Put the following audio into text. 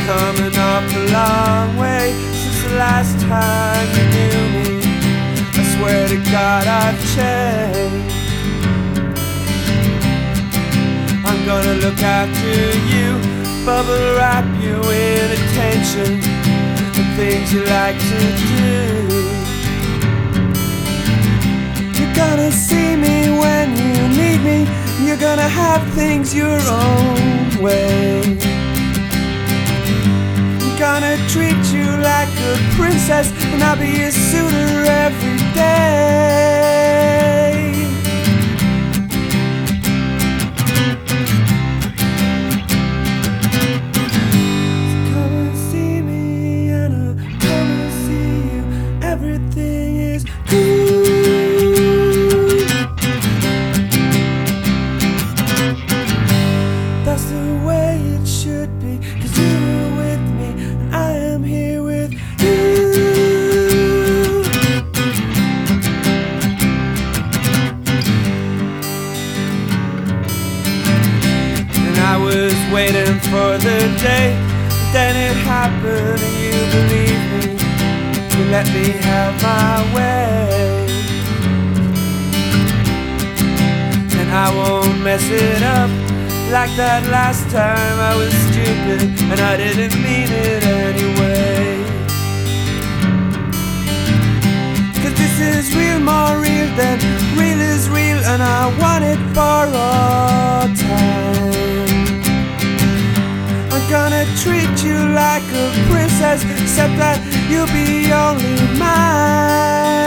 come an awful long way since the last time you knew me. I swear to God I've changed. I'm gonna look after you, bubble wrap you in attention and things you like to do. You're gonna see me when you need me. You're gonna have things your own way. I'm gonna treat you like a princess, and I'll be your suitor every day. So come and see me, and I'll come and see you. Everything is cool. That's the way it should be, 'cause you were with me and I am here with you. And I was waiting for the day, then it happened and you believed me. You let me have my way, and I won't mess it up like that last time I was stupid and I didn't mean it anyway. 'Cause this is real, more real than real is real, and I want it for all time. I'm gonna treat you like a princess, except that you'll be only mine.